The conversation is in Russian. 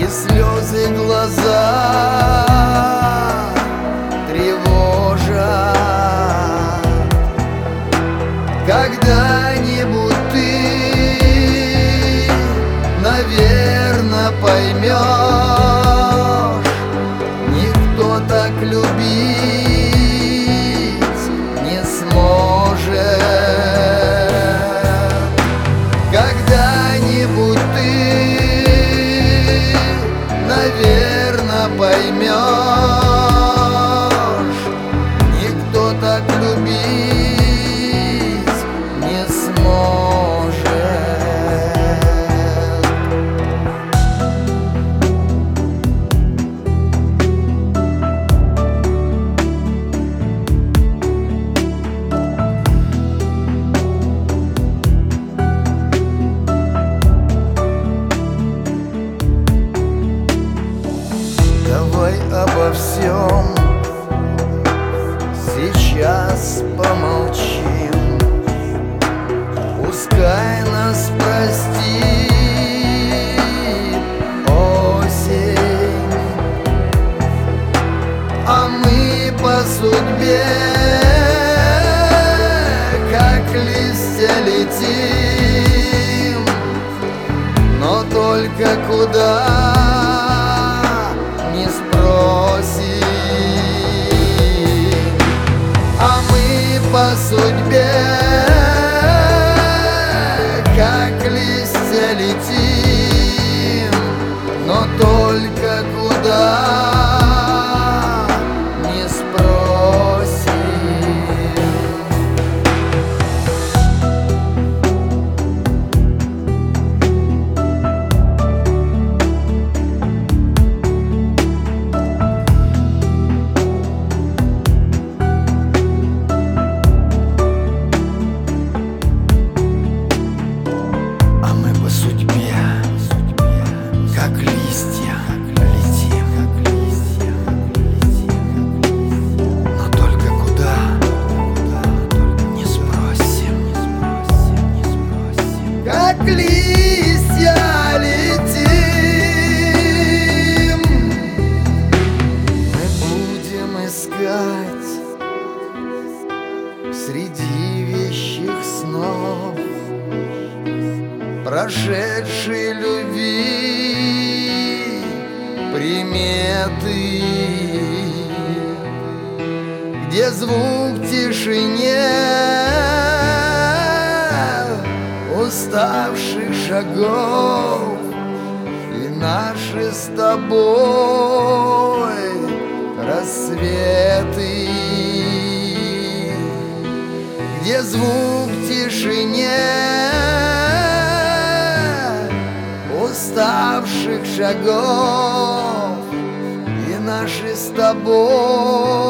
слезы глаза тревожат. Когда-нибудь ты, наверно, поймешь, никто так любить не сможет. Когда-нибудь ты, наверно, поймешь, никто так любить не сможет. Давай обо всем сейчас помолчим. Пускай нас простит осень, а мы по судьбе, как листья, летим, но только куда не спросим. А мы по судьбе, как листья, летим, но только куда не спросим. Как листья летим, мы будем искать среди вещих снов прошедшей любви приметы, где звук тишине уставших шагов и наши с тобой рассветы, где звук тишине уставших шагов и наши с тобой